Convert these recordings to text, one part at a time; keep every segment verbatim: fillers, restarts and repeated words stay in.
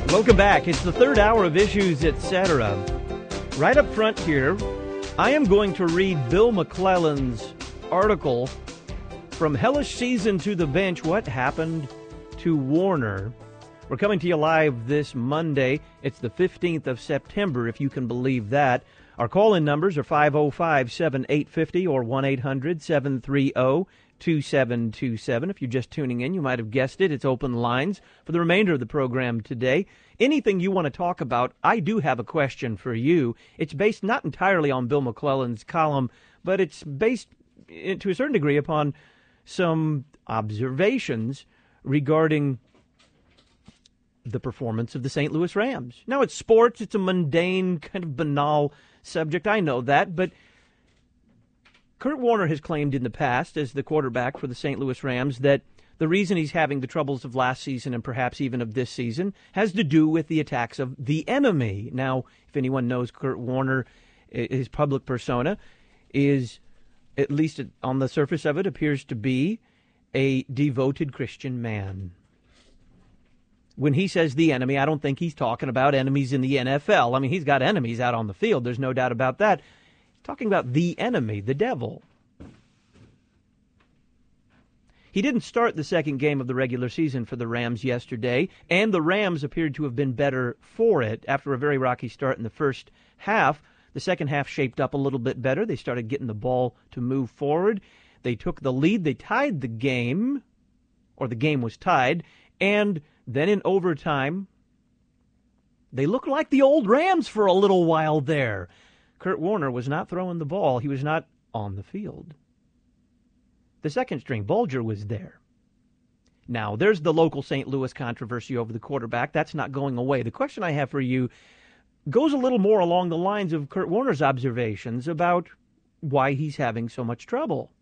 Welcome back. It's the third hour of Issues, et cetera. Right up front here, I am going to read Bill McClellan's article, From Hellish Season to the Bench, What Happened to Warner. We're coming to you live this Monday. It's the fifteenth of September, if you can believe that. Our call-in numbers are five oh five, seven eight five oh or one eight hundred, seven three oh, two seven two seven. If you're just tuning in, you might have guessed it. It's open lines for the remainder of the program today. Anything you want to talk about, I do have a question for you. It's based not entirely on Bill McClellan's column, but it's based to a certain degree upon some observations regarding the performance of the Saint Louis Rams. Now, it's sports. It's a mundane, kind of banal subject. I know that, but Kurt Warner has claimed in the past, as the quarterback for the Saint Louis Rams, that the reason he's having the troubles of last season and perhaps even of this season has to do with the attacks of the enemy. Now, if anyone knows Kurt Warner, his public persona is, at least on the surface of it, appears to be a devoted Christian man. When he says the enemy, I don't think he's talking about enemies in the N F L. I mean, he's got enemies out on the field. There's no doubt about that. He's talking about the enemy, the devil. He didn't start the second game of the regular season for the Rams yesterday, and the Rams appeared to have been better for it after a very rocky start in the first half. The second half shaped up a little bit better. They started getting the ball to move forward. They took the lead. They tied the game, or the game was tied, and then in overtime, they looked like the old Rams for a little while there. Kurt Warner was not throwing the ball. He was not on the field. The second string, Bulger, was there. Now, there's the local Saint Louis controversy over the quarterback. That's not going away. The question I have for you goes a little more along the lines of Kurt Warner's observations about why he's having so much trouble.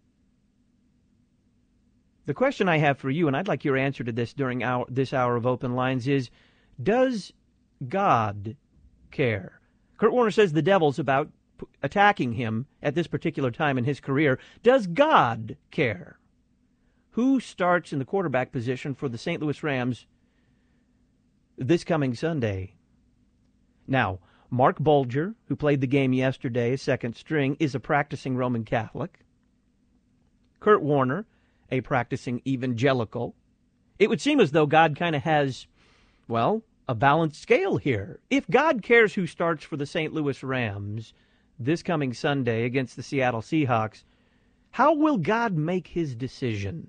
The question I have for you, and I'd like your answer to this during our, this hour of Open Lines, is, does God care? Kurt Warner says the devil's about attacking him at this particular time in his career. Does God care? Who starts in the quarterback position for the Saint Louis Rams this coming Sunday? Now, Mark Bulger, who played the game yesterday, second string, is a practicing Roman Catholic. Kurt Warner, a practicing evangelical. It would seem as though God kind of has, well, a balanced scale here. If God cares who starts for the Saint Louis Rams this coming Sunday against the Seattle Seahawks, how will God make his decision?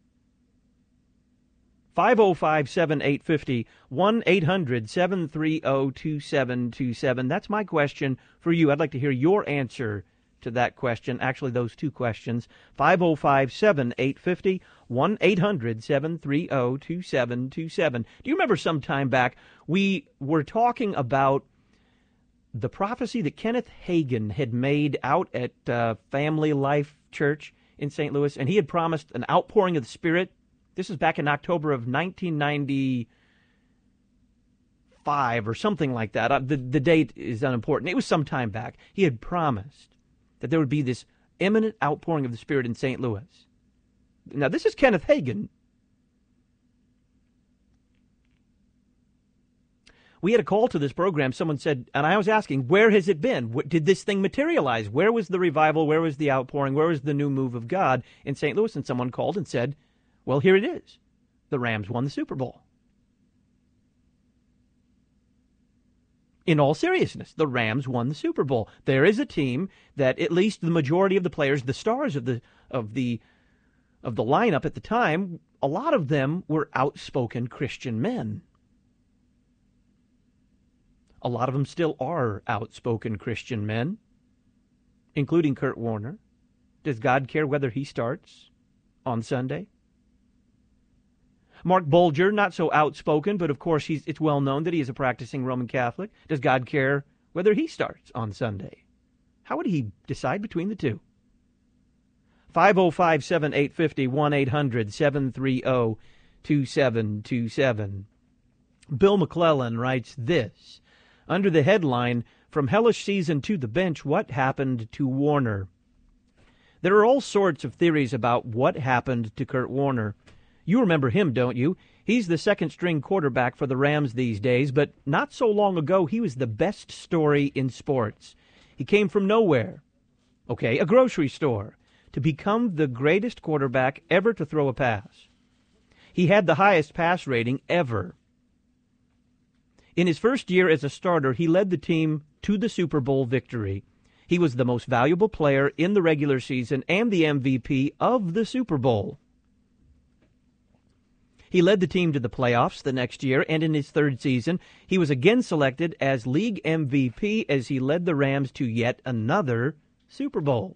five oh five, seven eight five oh, one eight hundred, seven three oh, two seven two seven. That's my question for you. I'd like to hear your answer to that question, actually those two questions. five oh five, seven eight five oh, one eight hundred, seven three oh, two seven two seven. Do you remember some time back we were talking about the prophecy that Kenneth Hagin had made out at uh, Family Life Church in Saint Louis, and he had promised an outpouring of the Spirit. This was back in October of nineteen ninety-five or something like that. Uh, the, the date is unimportant. It was some time back. He had promised that there would be this imminent outpouring of the Spirit in Saint Louis. Now, this is Kenneth Hagin. We had a call to this program. Someone said, and I was asking, where has it been? What, did this thing materialize? Where was the revival? Where was the outpouring? Where was the new move of God in Saint Louis? And someone called and said, well, here it is. The Rams won the Super Bowl. In all seriousness, the Rams won the Super Bowl. There is a team that at least the majority of the players, the stars of the of the of the lineup at the time, a lot of them were outspoken Christian men. A lot of them still are outspoken Christian men, including Kurt Warner. Does God care whether he starts on Sunday? Mark Bulger, not so outspoken, but of course he's, it's well known that he is a practicing Roman Catholic. Does God care whether he starts on Sunday? How would he decide between the two? five oh five, seven eight five oh, one eight hundred, seven three oh, two seven two seven. Bill McClellan writes this, under the headline, From Hellish Season to the Bench, What Happened to Warner? There are all sorts of theories about what happened to Kurt Warner. You remember him, don't you? He He's the second-string quarterback for the Rams these days, but not so long ago, he was the best story in sports. He came from nowhere, okay, a grocery store, to become the greatest quarterback ever to throw a pass. He had the highest pass rating ever. In his first year as a starter, he led the team to the Super Bowl victory. He was the most valuable player in the regular season and the M V P of the Super Bowl. He led the team to the playoffs the next year, and in his third season, he was again selected as league M V P as he led the Rams to yet another Super Bowl.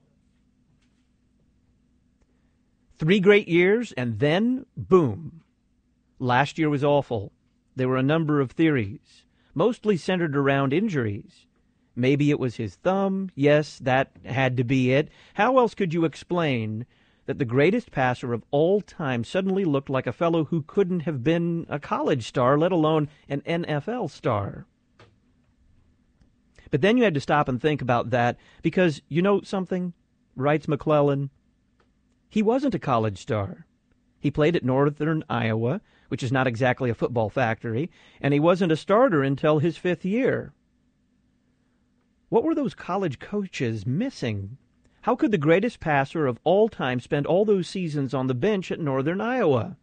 Three great years, and then, boom. Last year was awful. There were a number of theories, mostly centered around injuries. Maybe it was his thumb. Yes, that had to be it. How else could you explain that the greatest passer of all time suddenly looked like a fellow who couldn't have been a college star, let alone an N F L star? But then you had to stop and think about that, because you know something, writes McClellan, he wasn't a college star. He played at Northern Iowa, which is not exactly a football factory, and he wasn't a starter until his fifth year. What were those college coaches missing? How could the greatest passer of all time spend all those seasons on the bench at Northern Iowa?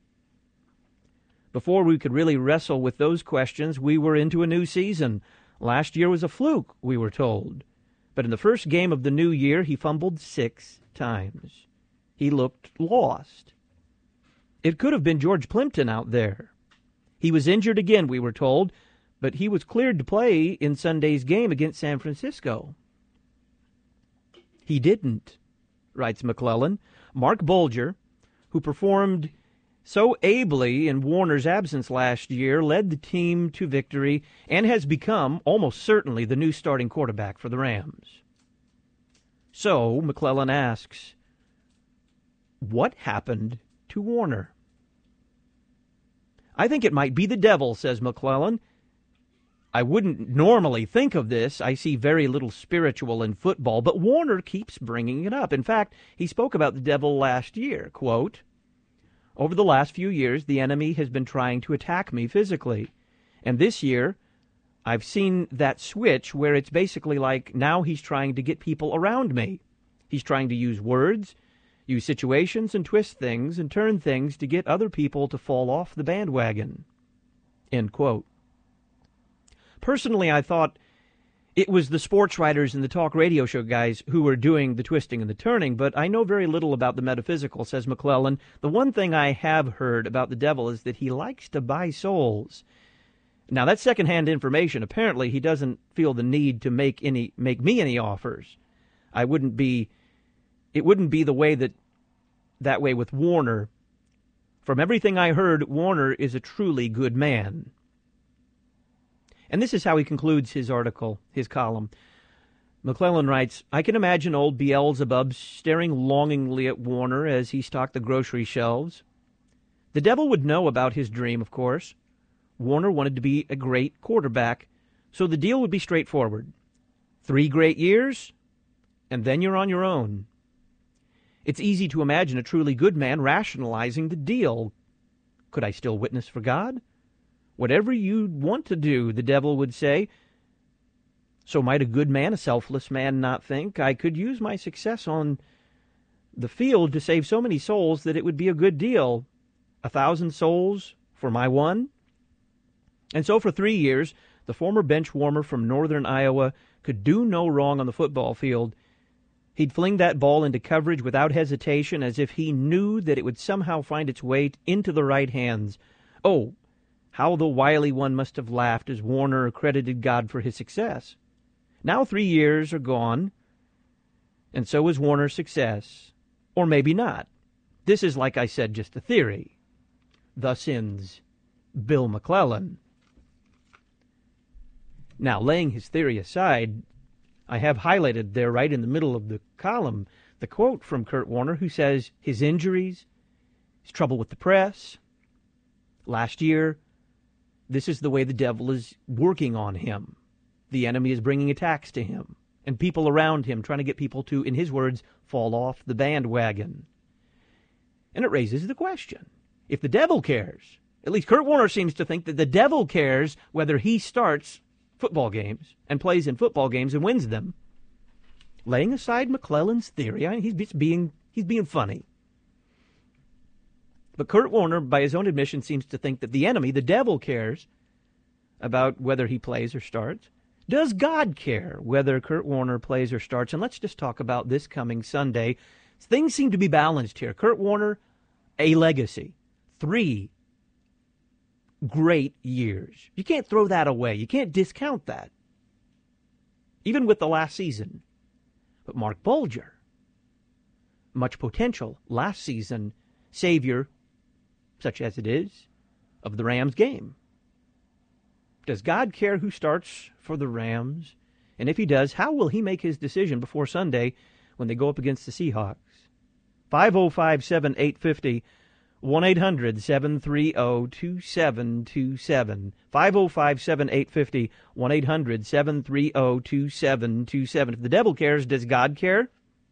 Before we could really wrestle with those questions, we were into a new season. Last year was a fluke, we were told. But in the first game of the new year, he fumbled six times. He looked lost. It could have been George Plimpton out there. He was injured again, we were told, but he was cleared to play in Sunday's game against San Francisco. He didn't, writes McClellan. Mark Bulger, who performed so ably in Warner's absence last year, led the team to victory and has become almost certainly the new starting quarterback for the Rams. So, McClellan asks, what happened to Warner? I think it might be the devil, says McClellan. I wouldn't normally think of this. I see very little spiritual in football, but Warner keeps bringing it up. In fact, he spoke about the devil last year. Quote, over the last few years, the enemy has been trying to attack me physically. And this year, I've seen that switch where it's basically like now he's trying to get people around me. He's trying to use words, use situations, and twist things and turn things to get other people to fall off the bandwagon. End quote. Personally, I thought it was the sports writers and the talk radio show guys who were doing the twisting and the turning, but I know very little about the metaphysical, says McClellan. The one thing I have heard about the devil is that he likes to buy souls. Now, that's secondhand information. Apparently, he doesn't feel the need to make any make me any offers. I wouldn't be, it wouldn't be the way that, that way with Warner. From everything I heard, Warner is a truly good man. And this is how he concludes his article, his column. McClellan writes, I can imagine old Beelzebub staring longingly at Warner as he stocked the grocery shelves. The devil would know about his dream, of course. Warner wanted to be a great quarterback, so the deal would be straightforward. Three great years, and then you're on your own. It's easy to imagine a truly good man rationalizing the deal. Could I still witness for God? Whatever you want to do, the devil would say. So might a good man, a selfless man, not think, I could use my success on the field to save so many souls that it would be a good deal. A thousand souls for my one? And so for three years, the former bench warmer from Northern Iowa could do no wrong on the football field. He'd fling that ball into coverage without hesitation, as if he knew that it would somehow find its way into the right hands. Oh, how the wily one must have laughed as Warner credited God for his success. Now three years are gone, and so is Warner's success. Or maybe not. This is, like I said, just a theory. Thus ends Bill McClellan. Now, laying his theory aside, I have highlighted there right in the middle of the column the quote from Kurt Warner, who says his injuries, his trouble with the press, last year, this is the way the devil is working on him. The enemy is bringing attacks to him, and people around him trying to get people to, in his words, fall off the bandwagon. And it raises the question, if the devil cares, At least Kurt Warner seems to think that the devil cares whether he starts football games and plays in football games and wins them. Laying aside McClellan's theory, I mean, he's just being he's being funny. But Kurt Warner, by his own admission, seems to think that the enemy, the devil, cares about whether he plays or starts. Does God care whether Kurt Warner plays or starts? And let's just talk about this coming Sunday. Things seem to be balanced here. Kurt Warner, a legacy. Three great years. You can't throw that away. You can't discount that. Even with the last season. But Mark Bulger, much potential last season, savior, such as it is, of the Rams game. Does God care who starts for the Rams? And if he does, how will he make his decision before Sunday when they go up against the Seahawks? five oh five, seven eight five oh, one eight hundred, seven three oh, two seven two seven. five oh five, seven eight five oh, one eight hundred, seven three oh, two seven two seven. If the devil cares, does God care?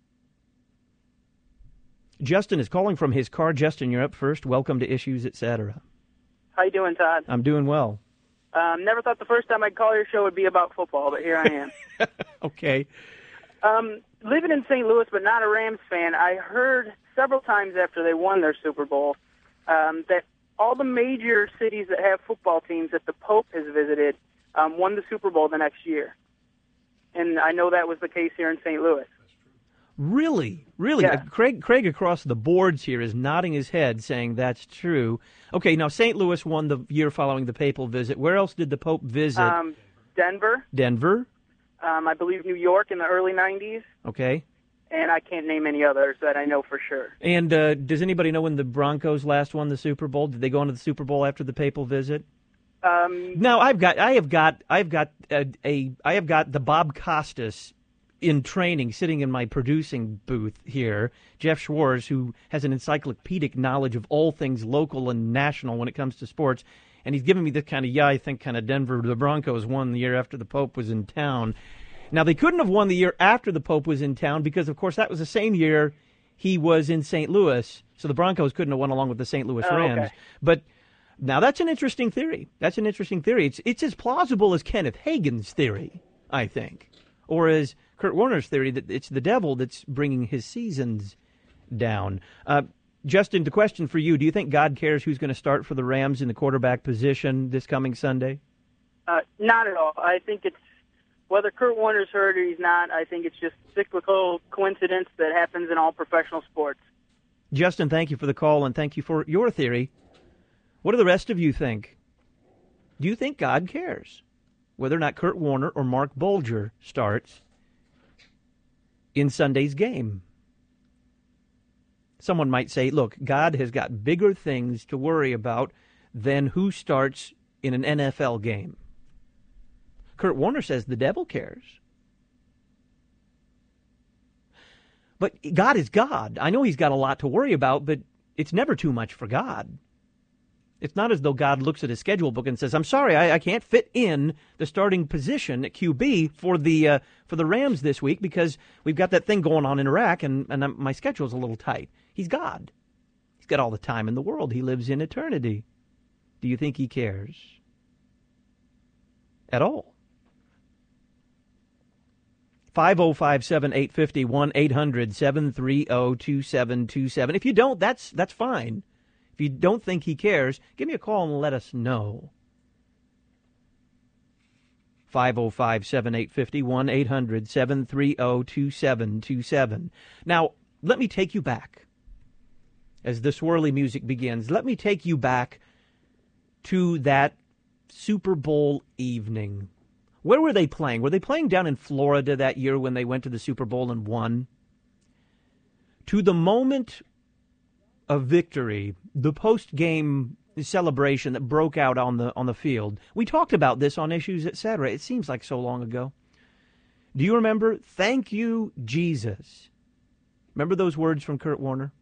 Justin is calling from his car. Justin, you're up first. Welcome to Issues, et cetera. How you doing, Todd? I'm doing well. Um, never thought the first time I'd call your show would be about football, but here I am. Okay. Um, living in Saint Louis, but not a Rams fan, I heard several times after they won their Super Bowl um, that all the major cities that have football teams that the Pope has visited um, won the Super Bowl the next year. And I know that was the case here in Saint Louis. Really? Really? Yeah. Uh, Craig Craig across the boards here is nodding his head saying that's true. Okay, now Saint Louis won the year following the papal visit. Where else did the Pope visit? Um, Denver. Denver? Um, I believe New York in the early nineties. Okay. And I can't name any others that I know for sure. And uh, does anybody know when the Broncos last won the Super Bowl? Did they go into the Super Bowl after the papal visit? Um, Now I've got, I have got, I've got a, a, I have got the Bob Costas in training, sitting in my producing booth here, Jeff Schwartz, who has an encyclopedic knowledge of all things local and national when it comes to sports, and he's giving me the kind of, yeah, I think kind of Denver, the Broncos won the year after the Pope was in town. Now, they couldn't have won the year after the Pope was in town because, of course, that was the same year he was in Saint Louis, so the Broncos couldn't have won along with the Saint Louis oh, Rams. Okay. But now that's an interesting theory. That's an interesting theory. It's, it's as plausible as Kenneth Hagan's theory, I think, or as Kurt Warner's theory that it's the devil that's bringing his seasons down. Uh, Justin, the question for you, do you think God cares who's going to start for the Rams in the quarterback position this coming Sunday? Uh, not at all. I think it's, whether Kurt Warner's hurt or he's not, I think it's just cyclical coincidence that happens in all professional sports. Justin, thank you for the call, and thank you for your theory. What do the rest of you think? Do you think God cares whether or not Kurt Warner or Mark Bulger starts in Sunday's game? Someone might say, look, God has got bigger things to worry about than who starts in an N F L game. Kurt Warner says the devil cares. But God is God. I know he's got a lot to worry about, but it's never too much for God. It's not as though God looks at his schedule book and says, I'm sorry, I, I can't fit in the starting position at Q B for the uh, for the Rams this week because we've got that thing going on in Iraq and, and I'm, my schedule's a little tight. He's God. He's got all the time in the world. He lives in eternity. Do you think he cares at all? five oh five, seven eight five oh, one eight hundred, seven three oh, two seven two seven. If you don't, that's that's fine. If you don't think he cares, give me a call and let us know. five oh five, seven eight five oh, one eight hundred, seven three oh, two seven two seven. Now, let me take you back. As the swirly music begins, let me take you back to that Super Bowl evening. Where were they playing? Were they playing down in Florida that year when they went to the Super Bowl and won? To the moment of victory, the post-game celebration that broke out on the on the field. We talked about this on Issues, et cetera. It seems like so long ago. Do you remember? Thank you, Jesus. Remember those words from Kurt Warner?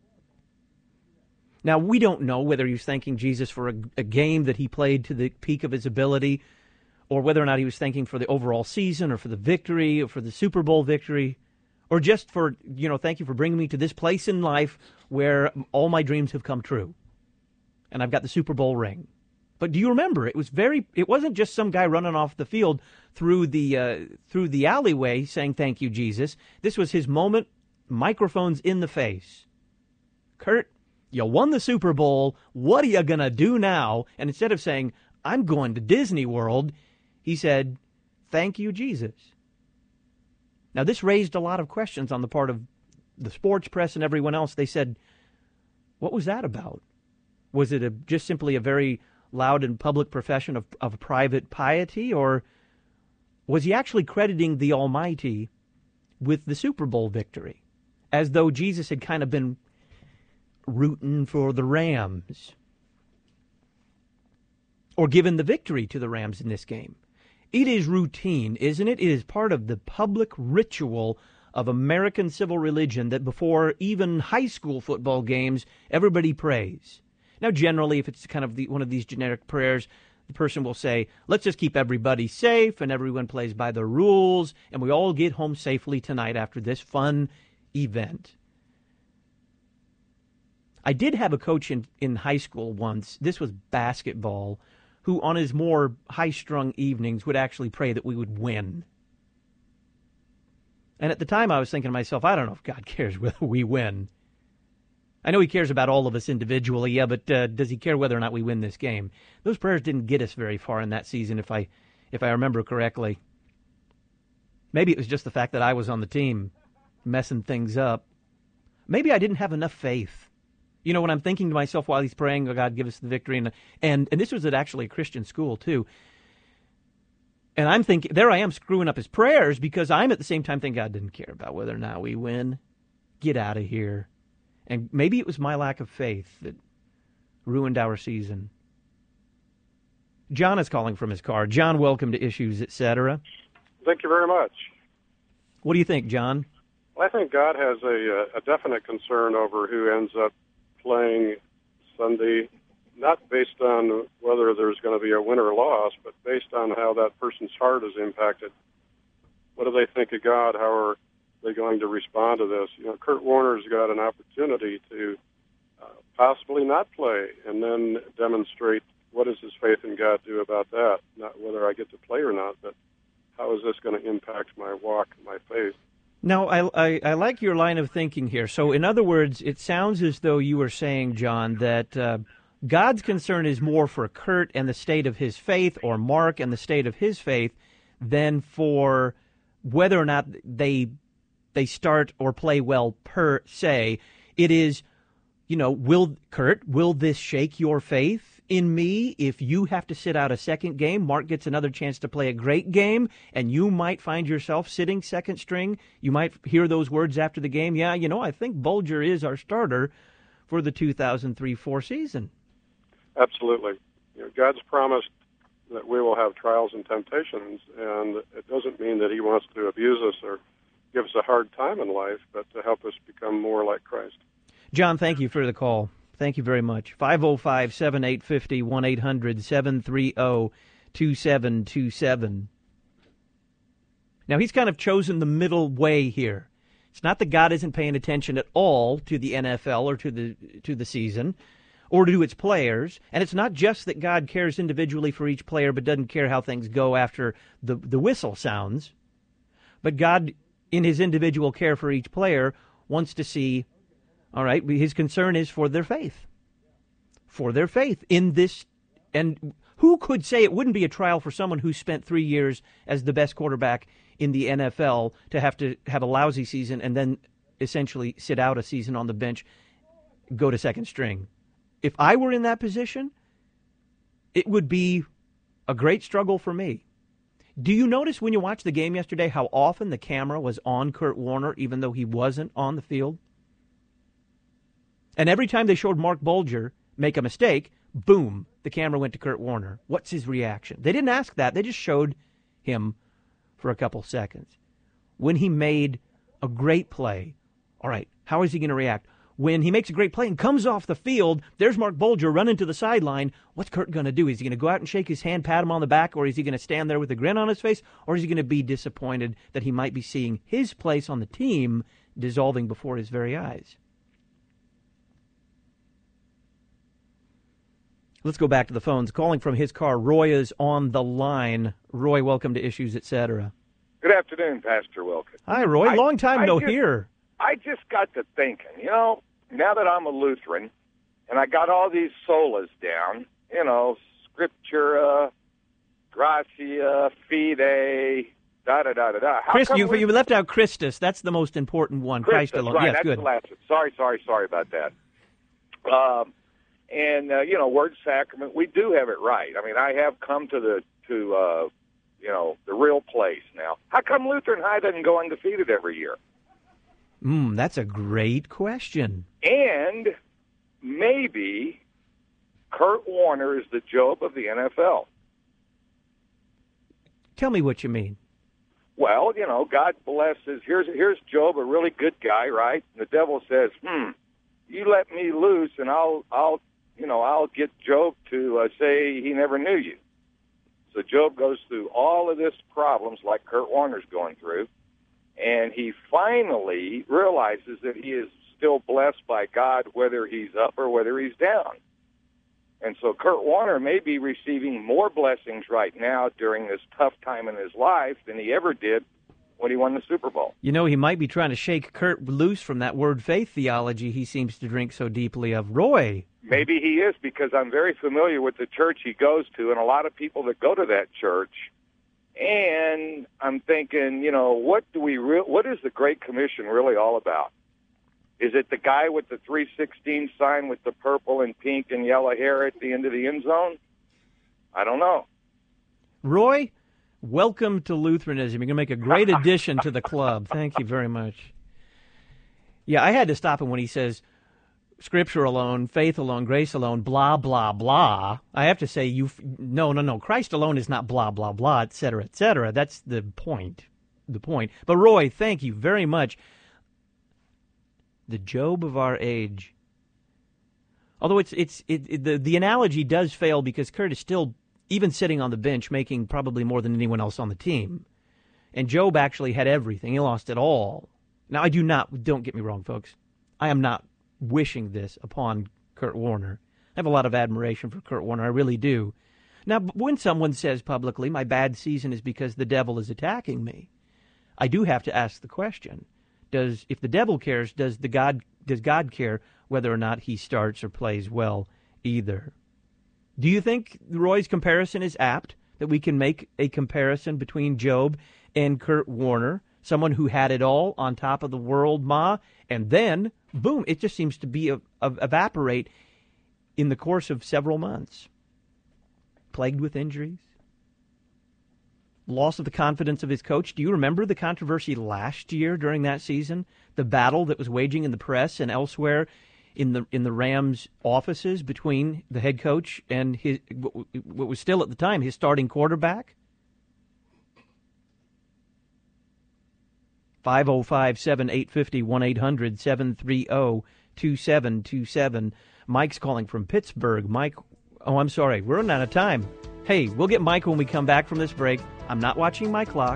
Now, we don't know whether he was thanking Jesus for a, a game that he played to the peak of his ability, or whether or not he was thanking for the overall season, or for the victory, or for the Super Bowl victory, or just for, you know, thank you for bringing me to this place in life where all my dreams have come true. and I've got the Super Bowl ring. But do you remember? It was very. It wasn't just some guy running off the field through the uh, through the alleyway saying "Thank you, Jesus." This was his moment. Microphones in the face. Kurt, you won the Super Bowl. What are you gonna do now? And instead of saying "I'm going to Disney World," he said, "Thank you, Jesus." Now this raised a lot of questions on the part of the sports press and everyone else. They said, "What was that about? Was it a, just simply a very loud and public profession of, of private piety, or was he actually crediting the Almighty with the Super Bowl victory, as though Jesus had kind of been rooting for the Rams, or given the victory to the Rams in this game?" It is routine, isn't it? It is part of the public ritual of American civil religion that before even high school football games, everybody prays. Now, generally, if it's kind of the, one of these generic prayers, the person will say, let's just keep everybody safe and everyone plays by the rules and we all get home safely tonight after this fun event. I did have a coach in, in high school once, this was basketball, who on his more high-strung evenings would actually pray that we would win. And at the time I was thinking to myself, I don't know if God cares whether we win. I know he cares about all of us individually, yeah, but uh, does he care whether or not we win this game? Those prayers didn't get us very far in that season, if I if I remember correctly. Maybe it was just the fact that I was on the team, messing things up. Maybe I didn't have enough faith. You know, when I'm thinking to myself while he's praying, oh, God, give us the victory, and and, and this was at actually a Christian school, too. And I'm thinking, there I am screwing up his prayers because I'm at the same time thinking God didn't care about whether or not we win. Get out of here. And maybe it was my lack of faith that ruined our season. John is calling from his car. John, welcome to Issues, et cetera. Thank you very much. What do you think, John? Well, I think God has a, a definite concern over who ends up playing Sunday, not based on whether there's going to be a win or loss, but based on how that person's heart is impacted. What do they think of God? How are they going to respond to this? You know, Kurt Warner's got an opportunity to uh, possibly not play and then demonstrate what does his faith in God do about that. Not whether I get to play or not, but how is this going to impact my walk, my faith? Now, I, I, I like your line of thinking here. So, in other words, it sounds as though you were saying, John, that uh, God's concern is more for Kurt and the state of his faith, or Mark and the state of his faith, than for whether or not they they start or play well per se. It is, you know, will Kurt, will this shake your faith in me if you have to sit out a second game? Mark gets another chance to play a great game, and you might find yourself sitting second string. You might hear those words after the game. Yeah, you know, I think Bulger is our starter for the two thousand three four season. Absolutely. You know, God's promised that we will have trials and temptations, and it doesn't mean that he wants to abuse us or give us a hard time in life, but to help us become more like Christ. John, thank you for the call. Thank you very much. five oh five, seven eight five oh, one eight hundred, seven three oh, two seven two seven. Now, he's kind of chosen the middle way here. It's not that God isn't paying attention at all to the N F L or to the to the season or to its players. And it's not just that God cares individually for each player but doesn't care how things go after the, the whistle sounds. But God, in his individual care for each player, wants to see, all right, his concern is for their faith. For their faith in this. And who could say it wouldn't be a trial for someone who spent three years as the best quarterback in the N F L to have to have a lousy season and then essentially sit out a season on the bench, go to second string? If I were in that position, it would be a great struggle for me. Do you notice when you watched the game yesterday how often the camera was on Kurt Warner even though he wasn't on the field? And every time they showed Mark Bulger make a mistake, boom, the camera went to Kurt Warner. What's his reaction? They didn't ask that. They just showed him for a couple seconds. When he made a great play, all right, how is he going to react? When he makes a great play and comes off the field, there's Mark Bulger running to the sideline. What's Kurt going to do? Is he going to go out and shake his hand, pat him on the back, or is he going to stand there with a grin on his face? Or is he going to be disappointed that he might be seeing his place on the team dissolving before his very eyes? Let's go back to the phones. Calling from his car, Roy is on the line. Roy, welcome to Issues, et cetera. Good afternoon, Pastor Wilkins. Hi, Roy. I, Long time I no just, hear. I just got to thinking, you know, now that I'm a Lutheran, and I got all these solas down, you know, Scriptura, Gratia, Fide, da-da-da-da-da. Christ, you, you left out Christus. That's the most important one. Christus, Christ alone. Right, yes, that's good. The last one. Sorry, sorry, sorry about that. Um, and, uh, you know, word sacrament, we do have it right. I mean, I have come to the, to, uh, you know, the real place now. How come Lutheran High doesn't go undefeated every year? Mm, that's a great question. And maybe Kurt Warner is the Job of the N F L. Tell me what you mean. Well, you know, God blesses. Here's here's Job, a really good guy, right? And the devil says, "Hmm, you let me loose, and I'll I'll you know I'll get Job to uh, say he never knew you." So Job goes through all of this problems like Kurt Warner's going through, and he finally realizes that he is still blessed by God, whether he's up or whether he's down. And so Kurt Warner may be receiving more blessings right now during this tough time in his life than he ever did when he won the Super Bowl. You know, he might be trying to shake Kurt loose from that word faith theology he seems to drink so deeply of. Roy. Maybe he is, because I'm very familiar with the church he goes to and a lot of people that go to that church. And I'm thinking, you know, what do we re- what is the Great Commission really all about? Is it the guy with the three sixteen sign with the purple and pink and yellow hair at the end of the end zone? I don't know. Roy, welcome to Lutheranism. You're going to make a great addition to the club. Thank you very much. Yeah, I had to stop him when he says Scripture alone, faith alone, grace alone, blah, blah, blah. I have to say, you no, no, no. Christ alone is not blah, blah, blah, et cetera, et cetera. That's the point. The point. But Roy, thank you very much. The Job of our age. Although it's it's it, it, the the analogy does fail because Kurt is still, even sitting on the bench, making probably more than anyone else on the team. And Job actually had everything. He lost it all. Now, I do not, don't get me wrong, folks. I am not wishing this upon Kurt Warner. I have a lot of admiration for Kurt Warner. I really do. Now, when someone says publicly, my bad season is because the devil is attacking me, I do have to ask the question. Does, if the devil cares, does the God does God care whether or not he starts or plays well either? Do you think Roy's comparison is apt, that we can make a comparison between Job and Kurt Warner, someone who had it all on top of the world, Ma, and then, boom, it just seems to be a, a, evaporate in the course of several months? Plagued with injuries? Loss of the confidence of his coach. Do you remember the controversy last year during that season? The battle that was waging in the press and elsewhere in the in the Rams' offices between the head coach and his what was still at the time his starting quarterback? five oh five, seven eight five oh, one eight hundred, seven three oh, two seven two seven. Mike's calling from Pittsburgh. Mike, oh, I'm sorry. We're running out of time. Hey, we'll get Mike when we come back from this break. I'm not watching my clock.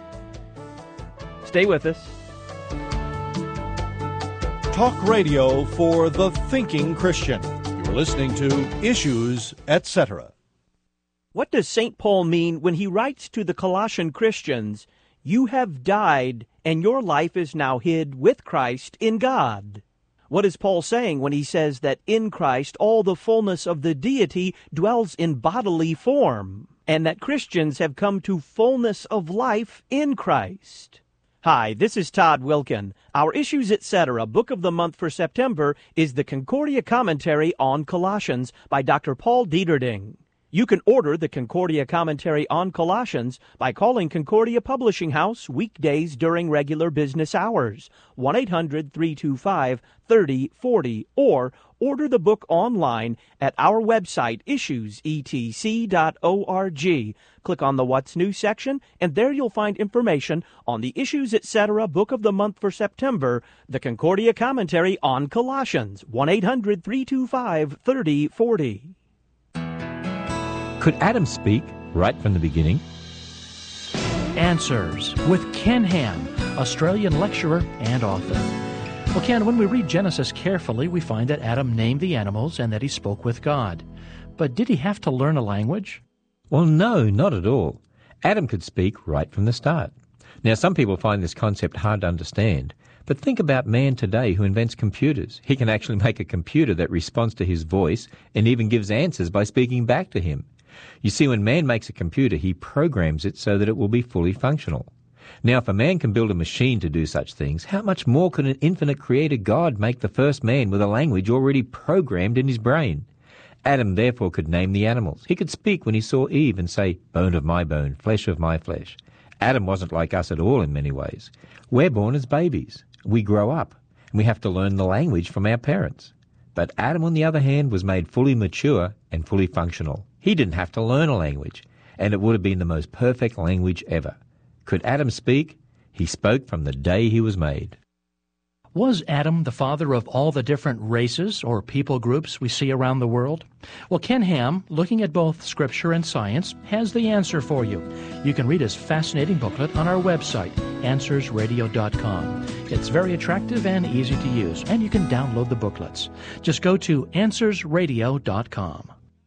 Stay with us. Talk radio for the thinking Christian. You're listening to Issues, et cetera. What does Saint Paul mean when he writes to the Colossian Christians, "You have died, and your life is now hid with Christ in God"? What is Paul saying when he says that in Christ all the fullness of the deity dwells in bodily form, and that Christians have come to fullness of life in Christ? Hi, this is Todd Wilkin. Our Issues, et cetera. book of the month for September is the Concordia Commentary on Colossians by Doctor Paul Dieterding. You can order the Concordia Commentary on Colossians by calling Concordia Publishing House weekdays during regular business hours, one eight hundred, three two five, three oh four oh, or order the book online at our website, issues e t c dot org. Click on the What's New section, and there you'll find information on the Issues, et cetera. Book of the Month for September, the Concordia Commentary on Colossians, one eight hundred, three two five, three oh four oh. Could Adam speak right from the beginning? Answers with Ken Ham, Australian lecturer and author. Well, Ken, when we read Genesis carefully, we find that Adam named the animals and that he spoke with God. But did he have to learn a language? Well, no, not at all. Adam could speak right from the start. Now, some people find this concept hard to understand, but think about man today who invents computers. He can actually make a computer that responds to his voice and even gives answers by speaking back to him. You see, when man makes a computer, he programs it so that it will be fully functional. Now, if a man can build a machine to do such things, how much more could an infinite creator God make the first man with a language already programmed in his brain? Adam therefore could name the animals. He could speak when he saw Eve and say, bone of my bone, flesh of my flesh. Adam wasn't like us at all in many ways. We're born as babies. We grow up, and we have to learn the language from our parents. But Adam, on the other hand, was made fully mature and fully functional. He didn't have to learn a language, and it would have been the most perfect language ever. Could Adam speak? He spoke from the day he was made. Was Adam the father of all the different races or people groups we see around the world? Well, Ken Ham, looking at both Scripture and science, has the answer for you. You can read his fascinating booklet on our website, answers radio dot com. It's very attractive and easy to use, and you can download the booklets. Just go to answers radio dot com.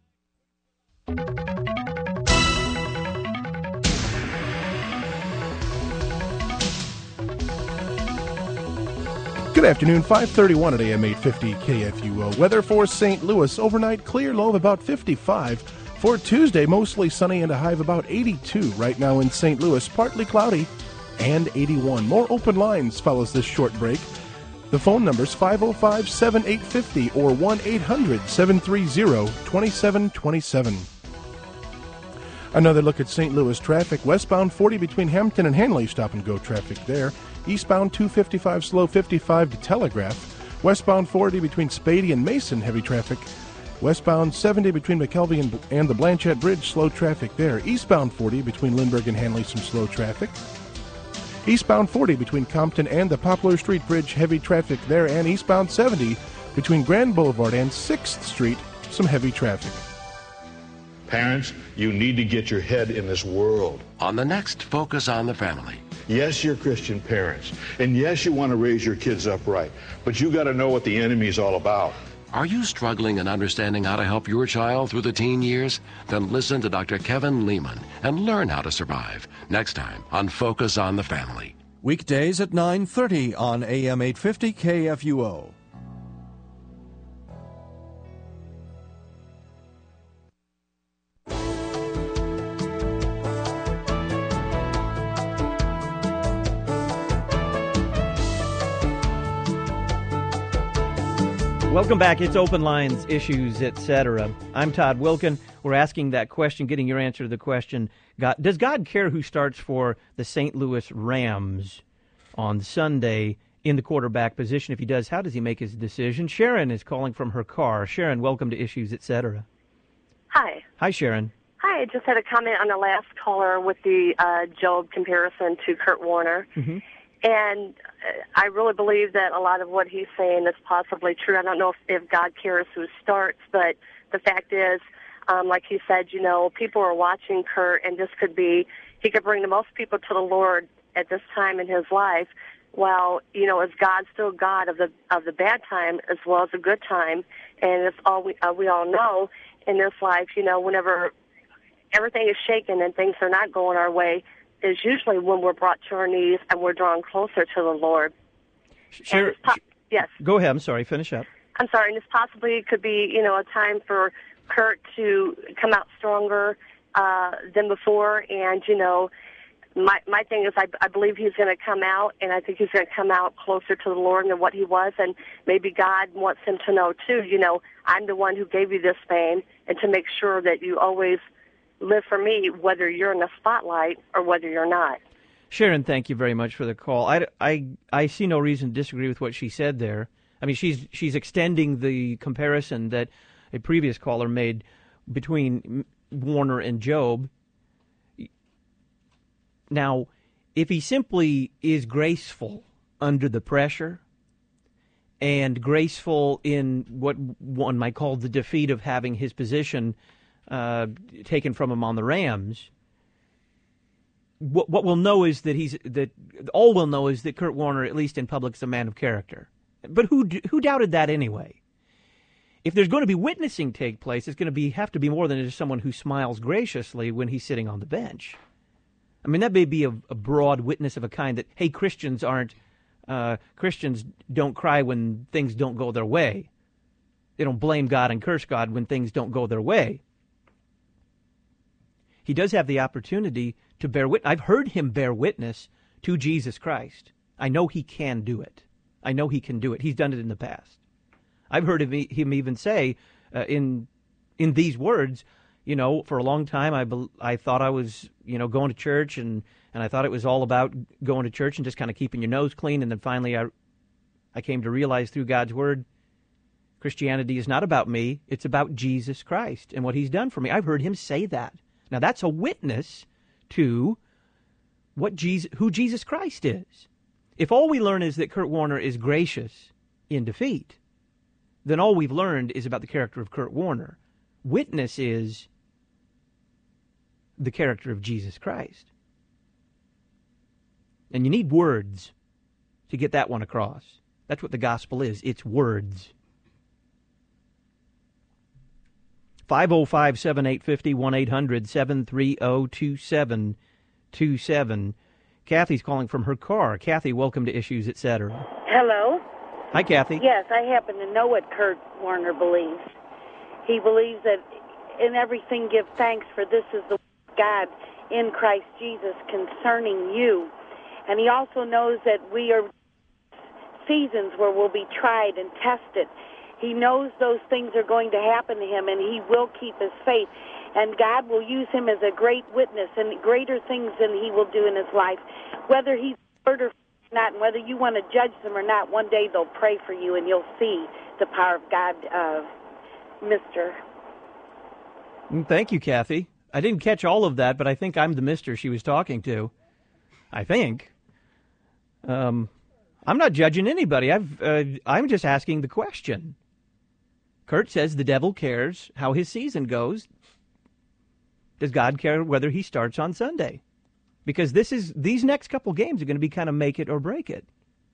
Good afternoon, five thirty-one at A M eight fifty K F U O. Weather for Saint Louis, overnight clear, low of about fifty-five. For Tuesday, mostly sunny and a high of about eighty-two. Right now in Saint Louis, partly cloudy and eighty-one. More open lines follows this short break. The phone number's five oh five, seven eight five oh or one eight hundred, seven three zero, two seven two seven. Another look at Saint Louis traffic. Westbound forty between Hampton and Hanley, stop-and-go traffic there. Eastbound two fifty-five, slow fifty-five to Telegraph. Westbound forty between Spady and Mason, heavy traffic. Westbound seventy between McKelvey and, and the Blanchette Bridge, slow traffic there. Eastbound forty between Lindbergh and Hanley, some slow traffic. Eastbound forty between Compton and the Poplar Street Bridge, heavy traffic there. And eastbound seventy between Grand Boulevard and sixth Street, some heavy traffic. Parents, you need to get your head in this world. On the next Focus on the Family. Yes, you're Christian parents, and yes, you want to raise your kids up right, but you got to know what the enemy's all about. Are you struggling in understanding how to help your child through the teen years? Then listen to Doctor Kevin Lehman and learn how to survive. Next time on Focus on the Family. Weekdays at nine thirty on A M eight fifty K F U O. Welcome back. It's Open Lines, Issues, et cetera. I'm Todd Wilken. We're asking that question, getting your answer to the question, God, does God care who starts for the Saint Louis Rams on Sunday in the quarterback position? If he does, how does he make his decision? Sharon is calling from her car. Sharon, welcome to Issues, et cetera. Hi. Hi, Sharon. Hi. I just had a comment on the last caller with the uh, Job comparison to Kurt Warner. Mm-hmm. And I really believe that a lot of what he's saying is possibly true. I don't know if, if God cares who starts, but the fact is, um, like he said, you know, people are watching Kurt, and this could be, he could bring the most people to the Lord at this time in his life. While, you know, is God still God of the of the bad time as well as the good time? And it's all we, uh, we all know in this life, you know, whenever everything is shaken and things are not going our way, is usually when we're brought to our knees and we're drawn closer to the Lord. Sure. Po- yes. Go ahead. I'm sorry. Finish up. I'm sorry. And this possibly could be, you know, a time for Kurt to come out stronger uh, than before. And, you know, my my thing is I, I believe he's going to come out, and I think he's going to come out closer to the Lord than what he was. And maybe God wants him to know, too, you know, I'm the one who gave you this fame, and to make sure that you always live for me, whether you're in the spotlight or whether you're not. Sharon, thank you very much for the call. I, I, I see no reason to disagree with what she said there. I mean, she's she's extending the comparison that a previous caller made between Warner and Job. Now, if he simply is graceful under the pressure and graceful in what one might call the defeat of having his position uh, taken from him on the Rams, what, what we'll know is that he's that all we'll know is that Kurt Warner, at least in public, is a man of character. But who who doubted that anyway? if there's going to be witnessing take place, it's going to be have to be more than just someone who smiles graciously when he's sitting on the bench. I mean, that may be a, a broad witness of a kind that, hey, Christians aren't, uh, Christians don't cry when things don't go their way. They don't blame God and curse God when things don't go their way. He does have the opportunity to bear witness. I've heard him bear witness to Jesus Christ. I know he can do it. I know he can do it. He's done it in the past. I've heard of him even say uh, in in these words, you know, for a long time I be, I thought I was, you know, going to church and, and I thought it was all about going to church and just kind of keeping your nose clean. And then finally I I came to realize through God's word, Christianity is not about me. It's about Jesus Christ and what he's done for me. I've heard him say that. Now that's a witness to what Jesus, who Jesus Christ is. If all we learn is that Kurt Warner is gracious in defeat, then all we've learned is about the character of Kurt Warner. Witness is the character of Jesus Christ. And you need words to get that one across. That's what the gospel is. It's words. five oh five, seven eight five oh, one eight hundred, seven three oh, two seven two seven. Kathy's calling from her car. Kathy, welcome to Issues, et cetera. Hello? Hi, Kathy. Yes, I happen to know what Kurt Warner believes. He believes that in everything give thanks, for this is the God in Christ Jesus concerning you. And he also knows that we are seasons where we'll be tried and tested. He knows those things are going to happen to him, and he will keep his faith. And God will use him as a great witness and greater things than he will do in his life. Whether he's heard or not, and whether you want to judge them or not, one day they'll pray for you, and you'll see the power of God, uh, Mister Thank you, Kathy. I didn't catch all of that, but I think I'm the mister she was talking to. I think. Um, I'm not judging anybody. I've, uh, I'm just asking the question. Kurt says the devil cares how his season goes. Does God care whether he starts on Sunday? Because this is these next couple games are going to be kind of make it or break it.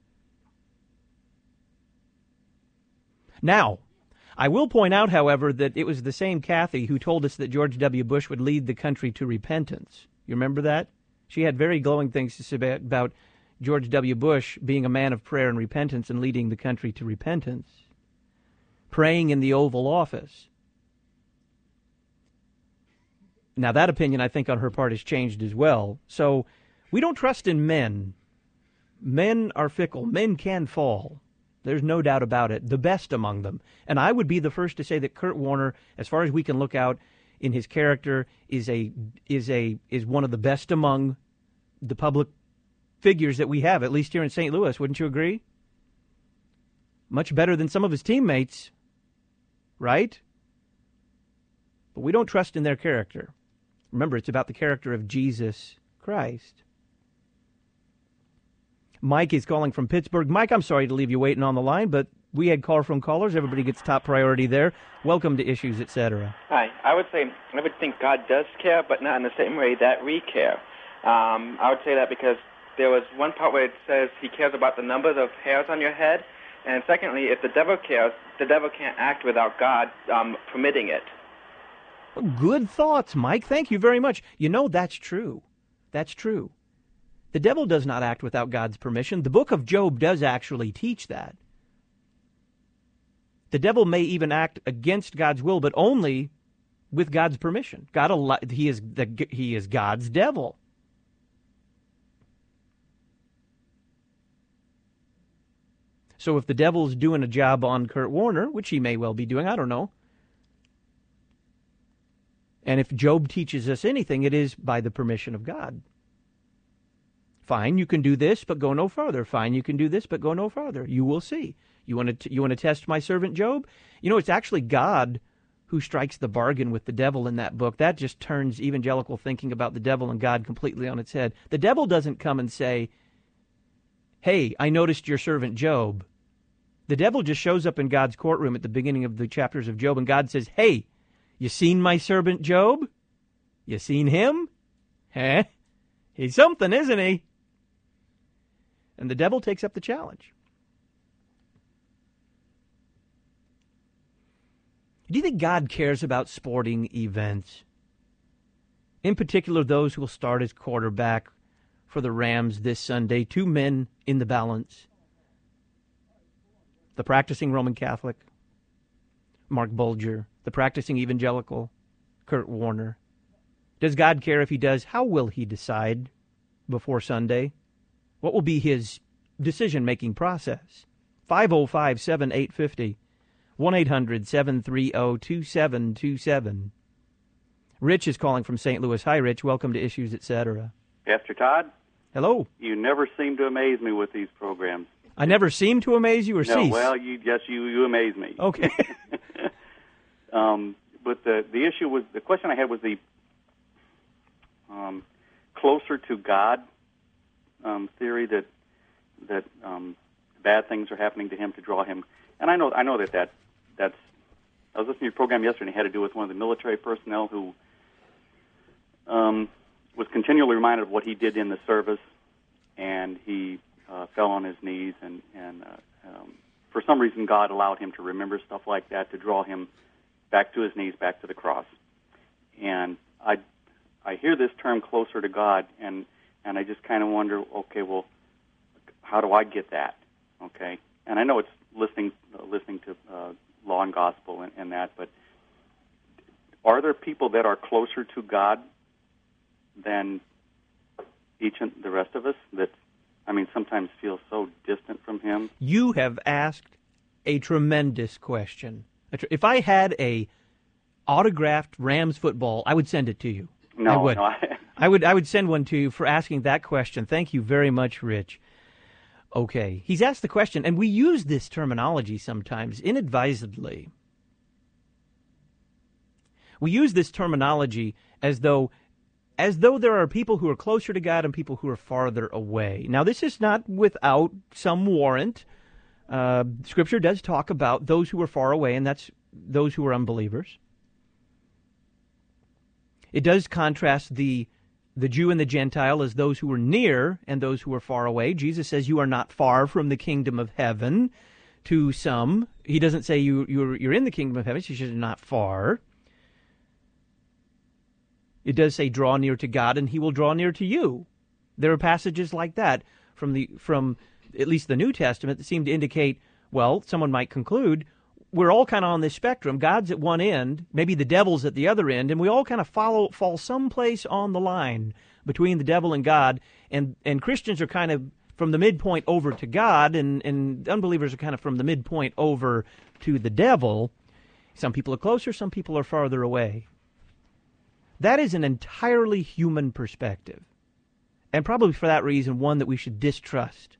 Now, I will point out, however, that it was the same Kathy who told us that George W. Bush would lead the country to repentance. You remember that? She had very glowing things to say about George W. Bush being a man of prayer and repentance and leading the country to repentance. Praying in the Oval Office. Now, that opinion, I think, on her part has changed as well. So, we don't trust in men. Men are fickle. Men can fall. There's no doubt about it. The best among them. And I would be the first to say that Kurt Warner, as far as we can look out in his character, is a is a is one of the best among the public figures that we have, at least here in Saint Louis. Wouldn't you agree? Much better than some of his teammates, right? But we don't trust in their character. Remember, it's about the character of Jesus Christ. Mike is calling from Pittsburgh. Mike, I'm sorry to leave you waiting on the line, but we had call from callers. Everybody gets top priority there. Welcome to Issues, et cetera. Hi. I would say I would think God does care, but not in the same way that we care. Um, I would say that because there was one part where it says he cares about the numbers of hairs on your head, and secondly, if the devil cares, the devil can't act without God um, permitting it. Good thoughts, Mike. Thank you very much. You know, that's true. That's true. The devil does not act without God's permission. The book of Job does actually teach that. The devil may even act against God's will, but only with God's permission. God, al- he is the, he is God's devil. So if the devil's doing a job on Kurt Warner, which he may well be doing, I don't know. And if Job teaches us anything, it is by the permission of God. Fine, you can do this, but go no further. Fine, you can do this, but go no further. You will see. You want to you want to test my servant Job? You know, it's actually God who strikes the bargain with the devil in that book. That just turns evangelical thinking about the devil and God completely on its head. The devil doesn't come and say, hey, I noticed your servant Job. The devil just shows up in God's courtroom at the beginning of the chapters of Job, and God says, hey, you seen my servant Job? You seen him? Huh? He's something, isn't he? And the devil takes up the challenge. Do you think God cares about sporting events? In particular, those who will start as quarterback for the Rams this Sunday. Two men in the balance. The practicing Roman Catholic, Mark Bulger. The practicing evangelical, Kurt Warner. Does God care if he does? How will he decide before Sunday? What will be his decision-making process? five oh five, seven eight five oh. one eight hundred, seven three zero, two seven two seven. Rich is calling from Saint Louis. Hi, Rich. Welcome to Issues, et cetera. Pastor Todd? Hello. You never seem to amaze me with these programs. I never seem to amaze you or no, cease? well, you yes, you, you amaze me. Okay. um, but the, the issue was, the question I had was the um, closer to God um, theory that that um, bad things are happening to him to draw him. And I know I know that, that that's, I was listening to your program yesterday and it had to do with one of the military personnel who um, was continually reminded of what he did in the service, and he uh, fell on his knees, and, and uh, um, for some reason God allowed him to remember stuff like that to draw him back to his knees, back to the cross. And I, I hear this term closer to God, and, and I just kind of wonder, okay, well, how do I get that? Okay, and I know it's listening uh, listening to uh, Law and Gospel and, and that, but are there people that are closer to God than each and the rest of us that, I mean, sometimes feel so distant from Him? You have asked a tremendous question. If I had a autographed Rams football, I would send it to you. No, I would. no, I... I would. I would send one to you for asking that question. Thank you very much, Rich. Okay, he's asked the question, and we use this terminology sometimes inadvisedly. We use this terminology as though, as though there are people who are closer to God and people who are farther away. Now, this is not without some warrant. Uh, Scripture does talk about those who are far away, and that's those who are unbelievers. It does contrast the the Jew and the Gentile as those who are near and those who are far away. Jesus says you are not far from the kingdom of heaven to some. He doesn't say you, you're, you're in the kingdom of heaven. He says you're not far. It does say draw near to God and he will draw near to you. There are passages like that from the from at least the New Testament that seem to indicate, well, someone might conclude, we're all kind of on this spectrum. God's at one end, maybe the devil's at the other end, and we all kind of follow fall someplace on the line between the devil and God, and, and Christians are kind of from the midpoint over to God, and, and unbelievers are kind of from the midpoint over to the devil. Some people are closer, some people are farther away. That is an entirely human perspective, and probably for that reason, one that we should distrust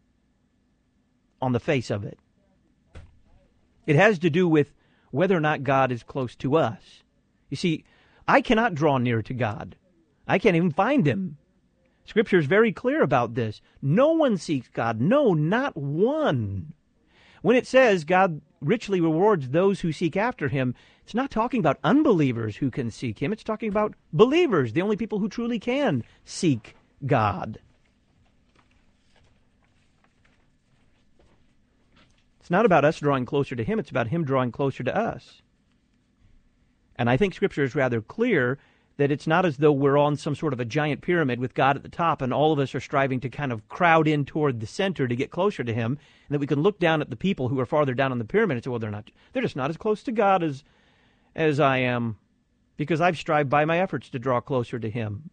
on the face of it. It has to do with whether or not God is close to us. You see, I cannot draw near to God. I can't even find Him. Scripture is very clear about this. No one seeks God. No, not one. When it says God richly rewards those who seek after Him, it's not talking about unbelievers who can seek Him. It's talking about believers, the only people who truly can seek God. It's not about us drawing closer to Him. It's about Him drawing closer to us. And I think Scripture is rather clear that it's not as though we're on some sort of a giant pyramid with God at the top and all of us are striving to kind of crowd in toward the center to get closer to Him, and that we can look down at the people who are farther down on the pyramid and say, well, they're not, they're just not as close to God as, as I am, because I've strived by my efforts to draw closer to Him.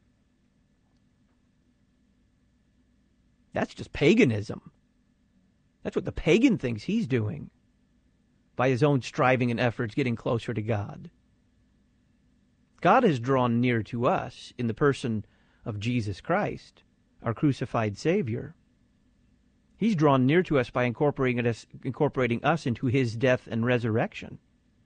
That's just paganism. That's what the pagan thinks he's doing by his own striving and efforts getting closer to God. God has drawn near to us in the person of Jesus Christ, our crucified Savior. He's drawn near to us by incorporating us, incorporating us into His death and resurrection.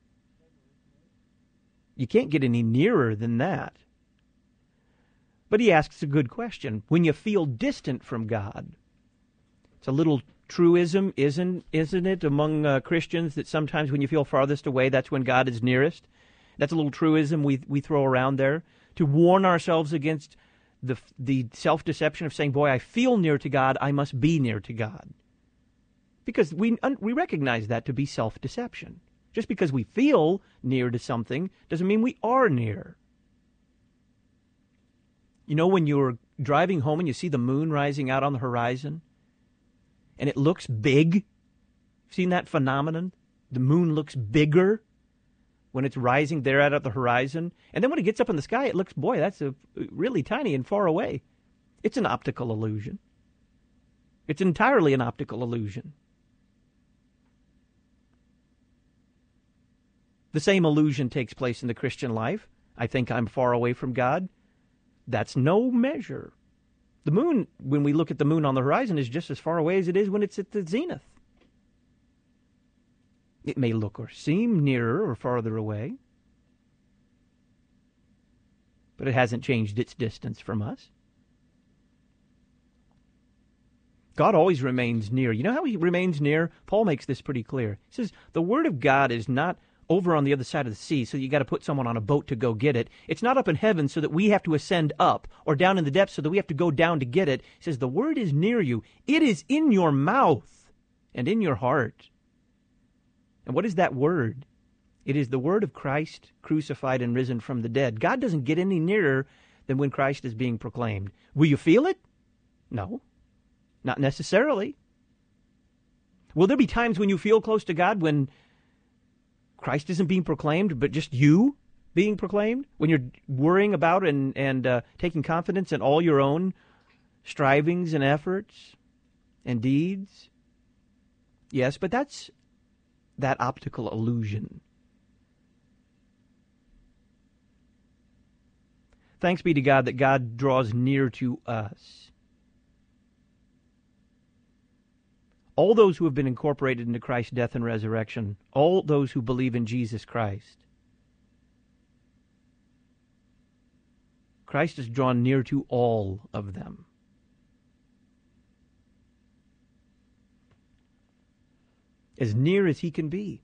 You can't get any nearer than that. But he asks a good question. When you feel distant from God, it's a little truism, isn't isn't it, among uh, Christians that sometimes when you feel farthest away, that's when God is nearest? That's a little truism we we throw around there to warn ourselves against the the self-deception of saying, boy, I feel near to God, I must be near to God. Because we we recognize that to be self-deception. Just because we feel near to something doesn't mean we are near. You know, when you're driving home and you see the moon rising out on the horizon and it looks big? Seen that phenomenon? The moon looks bigger when it's rising there out at the horizon. And then when it gets up in the sky, it looks, boy, that's a, really tiny and far away. It's an optical illusion. It's entirely an optical illusion. The same illusion takes place in the Christian life. I think I'm far away from God. That's no measure. The moon, when we look at the moon on the horizon, is just as far away as it is when it's at the zenith. It may look or seem nearer or farther away, but it hasn't changed its distance from us. God always remains near. You know how he remains near? Paul makes this pretty clear. He says, the Word of God is not over on the other side of the sea, so you got to put someone on a boat to go get it. It's not up in heaven so that we have to ascend up, or down in the depths so that we have to go down to get it. He says, the Word is near you. It is in your mouth and in your heart. And what is that Word? It is the Word of Christ, crucified and risen from the dead. God doesn't get any nearer than when Christ is being proclaimed. Will you feel it? No, not necessarily. Will there be times when you feel close to God when Christ isn't being proclaimed, but just you being proclaimed? When you're worrying about and, and uh, taking confidence in all your own strivings and efforts and deeds? Yes, but that's that optical illusion. Thanks be to God that God draws near to us. All those who have been incorporated into Christ's death and resurrection, all those who believe in Jesus Christ, Christ is drawn near to all of them. As near as he can be.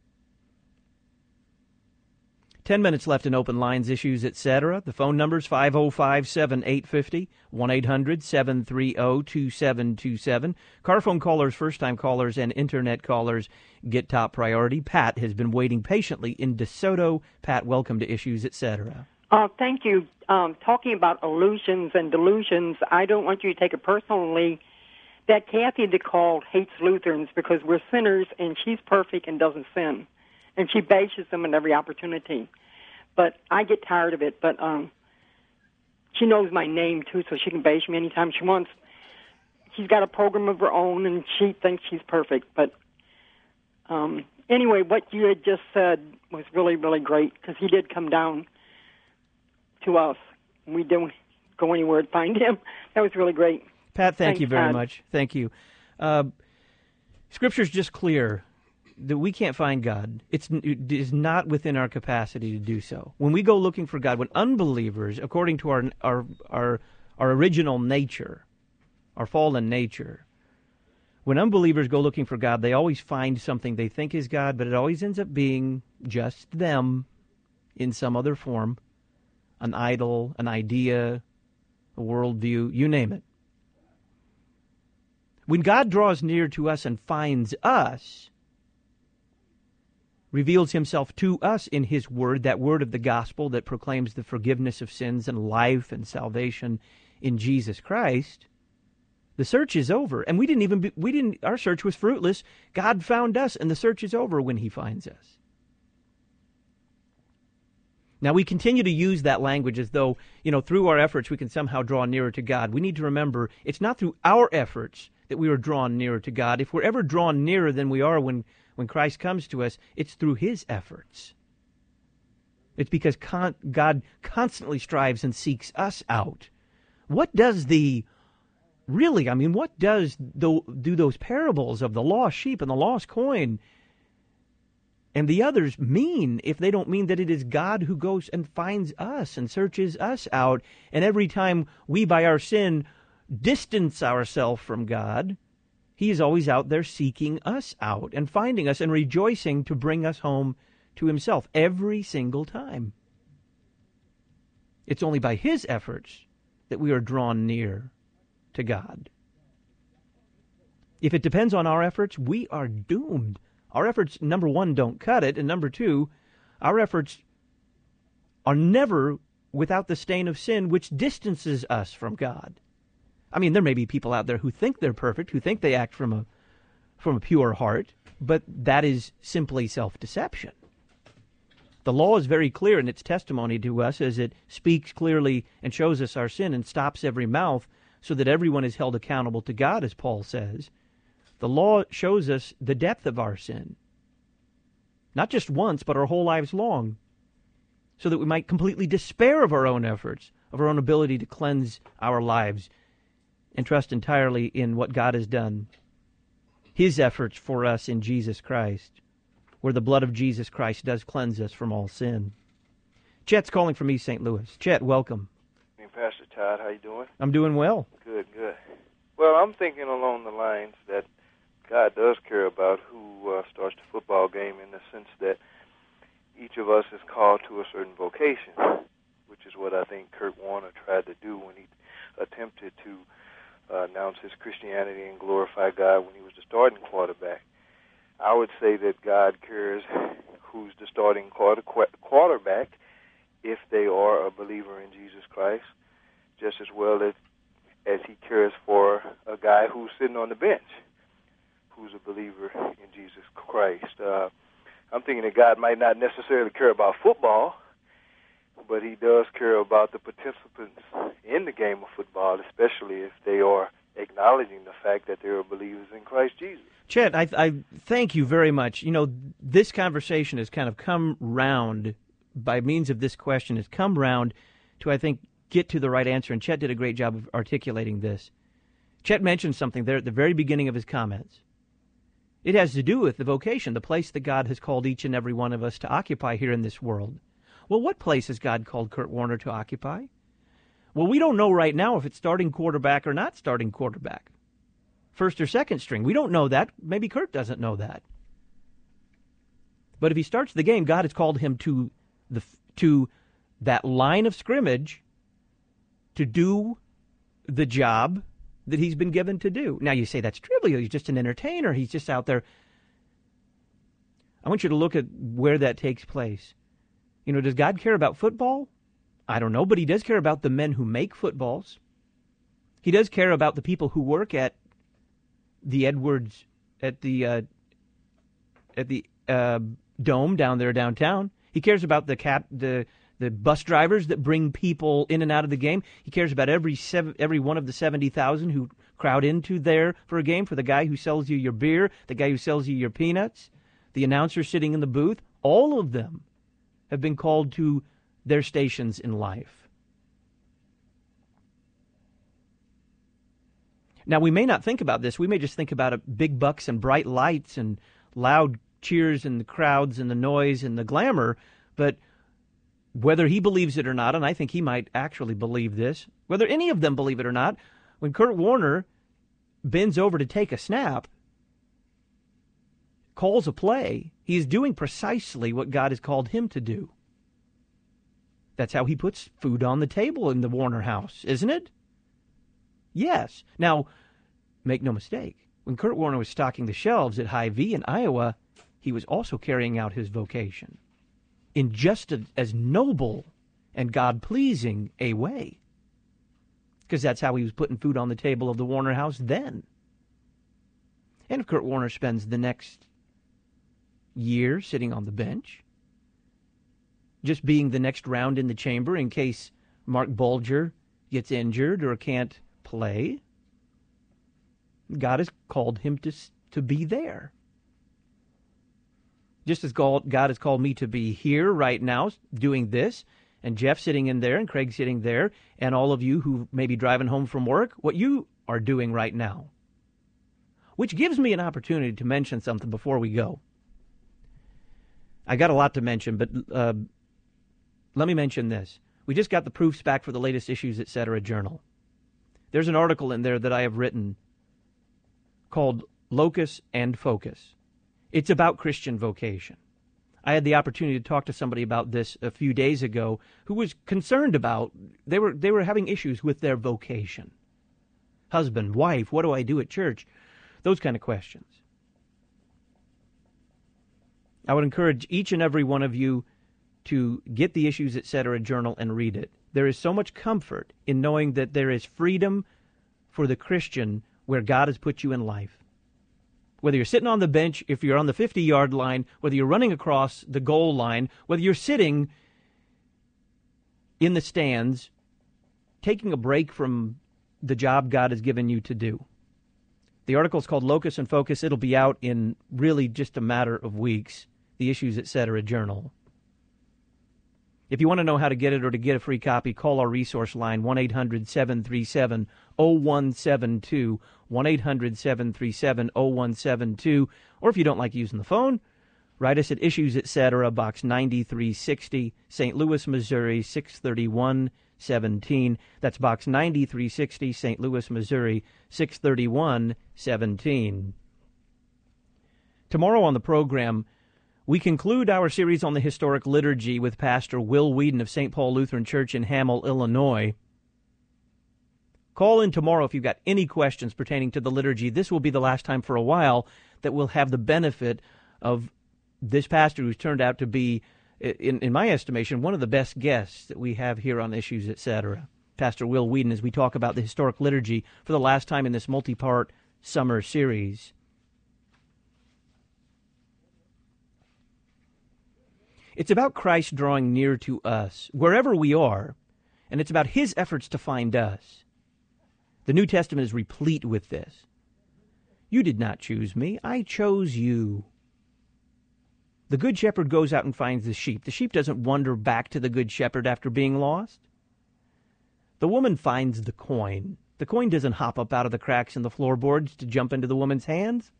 Ten minutes left in open lines, issues, et cetera. The phone number's five oh five, seven eight five oh, one eight hundred, seven three oh, two seven two seven. Car phone callers, first-time callers, and Internet callers get top priority. Pat has been waiting patiently in DeSoto. Pat, welcome to Issues, et cetera. Uh, thank you. Um, talking about illusions and delusions, I don't want you to take it personally that Kathy DeCall hates Lutherans because we're sinners and she's perfect and doesn't sin. And she bashes them in every opportunity. But I get tired of it. But um, she knows my name, too, so she can bash me anytime she wants. She's got a program of her own, and she thinks she's perfect. But um, anyway, what you had just said was really, really great, because he did come down to us. We didn't go anywhere to find him. That was really great. Pat, thank Thanks, you very Pat. much. Thank you. Uh, Scripture's just clear that we can't find God. It's, it is not within our capacity to do so. When we go looking for God, when unbelievers, according to our our our, our original nature, our fallen nature, when unbelievers go looking for God, they always find something they think is God, but it always ends up being just them in some other form, an idol, an idea, a worldview, you name it. When God draws near to us and finds us, reveals himself to us in his word, that word of the gospel that proclaims the forgiveness of sins and life and salvation in Jesus Christ, the search is over. And we didn't even, be, we didn't, our search was fruitless. God found us, and the search is over when he finds us. Now, we continue to use that language as though, you know, through our efforts we can somehow draw nearer to God. We need to remember it's not through our efforts that we are drawn nearer to God. If we're ever drawn nearer than we are when When Christ comes to us, it's through his efforts. It's because con- God constantly strives and seeks us out. What does the, really, I mean, what does the, do those parables of the lost sheep and the lost coin and the others mean if they don't mean that it is God who goes and finds us and searches us out, and every time we by our sin distance ourselves from God, he is always out there seeking us out and finding us and rejoicing to bring us home to himself every single time. It's only by his efforts that we are drawn near to God. If it depends on our efforts, we are doomed. Our efforts, number one, don't cut it, and number two, our efforts are never without the stain of sin, which distances us from God. I mean, there may be people out there who think they're perfect, who think they act from a from a pure heart, but that is simply self-deception. The law is very clear in its testimony to us as it speaks clearly and shows us our sin and stops every mouth so that everyone is held accountable to God, as Paul says. The law shows us the depth of our sin, not just once, but our whole lives long, so that we might completely despair of our own efforts, of our own ability to cleanse our lives, and trust entirely in what God has done, His efforts for us in Jesus Christ, where the blood of Jesus Christ does cleanse us from all sin. Chet's calling from East Saint Louis. Chet, welcome. Hey, Pastor Todd, how you doing? I'm doing well. Good, good. Well, I'm thinking along the lines that God does care about who uh, starts the football game, in the sense that each of us is called to a certain vocation, which is what I think Kurt Warner tried to do when he attempted to uh, announce his Christianity and glorify God when he was the starting quarterback. I would say that God cares who's the starting quarter, quarterback if they are a believer in Jesus Christ, just as well as, as he cares for a guy who's sitting on the bench, who's a believer in Jesus Christ. Uh, I'm thinking that God might not necessarily care about football, but he does care about the participants in the game of football, especially if they are acknowledging the fact that they are believers in Christ Jesus. Chet, I, I thank you very much. You know, this conversation has kind of come round, by means of this question, has come round to, I think, get to the right answer, and Chet did a great job of articulating this. Chet mentioned something there at the very beginning of his comments. It has to do with the vocation, the place that God has called each and every one of us to occupy here in this world. Well, what place has God called Kurt Warner to occupy? Well, we don't know right now if it's starting quarterback or not starting quarterback. First or second string. We don't know that. Maybe Kurt doesn't know that. But if he starts the game, God has called him to the to that line of scrimmage to do the job that he's been given to do. Now, you say that's trivial. He's just an entertainer. He's just out there. I want you to look at where that takes place. You know, does God care about football? I don't know, but he does care about the men who make footballs. He does care about the people who work at the Edwards, at the uh, at the uh, Dome down there downtown. He cares about the cap, the the bus drivers that bring people in and out of the game. He cares about every seven, every one of the seventy thousand who crowd into there for a game, for the guy who sells you your beer, the guy who sells you your peanuts, the announcer sitting in the booth. All of them have been called to their stations in life. Now, we may not think about this. We may just think about it, big bucks and bright lights and loud cheers and the crowds and the noise and the glamour, but whether he believes it or not, and I think he might actually believe this, whether any of them believe it or not, when Kurt Warner bends over to take a snap, calls a play, he is doing precisely what God has called him to do. That's how he puts food on the table in the Warner house, isn't it? Yes. Now, make no mistake, when Kurt Warner was stocking the shelves at Hy-Vee in Iowa, he was also carrying out his vocation in just a, as noble and God-pleasing a way, because that's how he was putting food on the table of the Warner house then. And if Kurt Warner spends the next year sitting on the bench, just being the next round in the chamber in case Mark Bulger gets injured or can't play, God has called him to to be there. Just as God has called me to be here right now doing this, and Jeff sitting in there, and Craig sitting there, and all of you who may be driving home from work, what you are doing right now. Which gives me an opportunity to mention something before we go. I got a lot to mention, but uh, let me mention this. We just got the proofs back for the latest Issues, et cetera journal. There's an article in there that I have written called Locus and Focus. It's about Christian vocation. I had the opportunity to talk to somebody about this a few days ago who was concerned about, they were they were having issues with their vocation. Husband, wife, what do I do at church? Those kind of questions. I would encourage each and every one of you to get the Issues, et cetera journal and read it. There is so much comfort in knowing that there is freedom for the Christian where God has put you in life. Whether you're sitting on the bench, if you're on the fifty-yard line, whether you're running across the goal line, whether you're sitting in the stands, taking a break from the job God has given you to do. The article is called Locus and Focus. It'll be out in really just a matter of weeks. The Issues, et cetera journal. If you want to know how to get it or to get a free copy, call our resource line, one eight hundred seven three seven oh one seven two, one eight hundred seven three seven oh one seven two. Or if you don't like using the phone, write us at Issues, et cetera, Box ninety-three sixty, Saint Louis, Missouri, six thirty-one seventeen. That's Box ninety-three sixty, Saint Louis, Missouri, six thirty-one seventeen. Tomorrow on the program, we conclude our series on the historic liturgy with Pastor Will Whedon of Saint Paul Lutheran Church in Hamel, Illinois. Call in tomorrow if you've got any questions pertaining to the liturgy. This will be the last time for a while that we'll have the benefit of this pastor who's turned out to be, in, in my estimation, one of the best guests that we have here on Issues, et cetera. Pastor Will Whedon, as we talk about the historic liturgy for the last time in this multi-part summer series. It's about Christ drawing near to us, wherever we are, and it's about his efforts to find us. The New Testament is replete with this. You did not choose me, I chose you. The Good Shepherd goes out and finds the sheep. The sheep doesn't wander back to the Good Shepherd after being lost. The woman finds the coin. The coin doesn't hop up out of the cracks in the floorboards to jump into the woman's hands.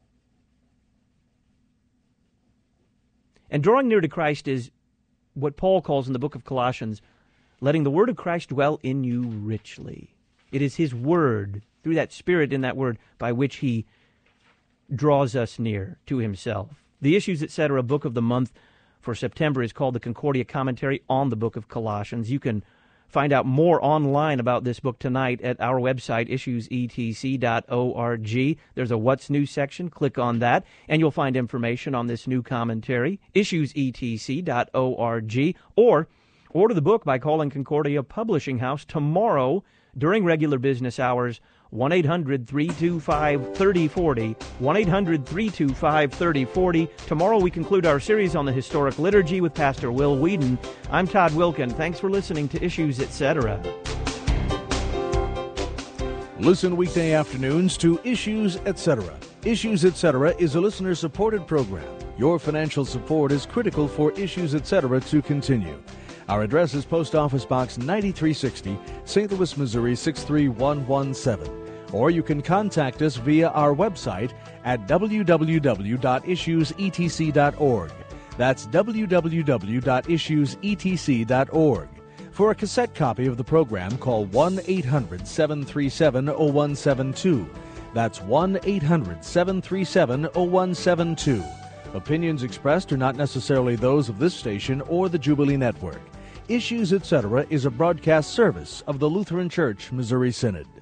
And drawing near to Christ is what Paul calls in the book of Colossians, letting the word of Christ dwell in you richly. It is his word, through that Spirit in that word, by which he draws us near to himself. The Issues, et cetera, book of the month for September is called the Concordia Commentary on the book of Colossians. You can find out more online about this book tonight at our website, issues e t c dot org. There's a What's New section. Click on that, and you'll find information on this new commentary, issues e t c dot org. Or order the book by calling Concordia Publishing House tomorrow during regular business hours, one eight hundred three two five three oh four oh, one eight hundred three two five three oh four oh. Tomorrow we conclude our series on the historic liturgy with Pastor Will Whedon. I'm Todd Wilkin. Thanks for listening to Issues, et cetera. Listen weekday afternoons to Issues, et cetera. Issues, et cetera is a listener-supported program. Your financial support is critical for Issues, et cetera to continue. Our address is Post Office Box ninety-three sixty, Saint Louis, Missouri six three one one seven. Or you can contact us via our website at w w w dot issues e t c dot org. That's w w w dot issues e t c dot org. For a cassette copy of the program, call one eight hundred seven three seven oh one seven two. That's one eight hundred seven three seven oh one seven two. Opinions expressed are not necessarily those of this station or the Jubilee Network. Issues, et cetera is a broadcast service of the Lutheran Church Missouri Synod.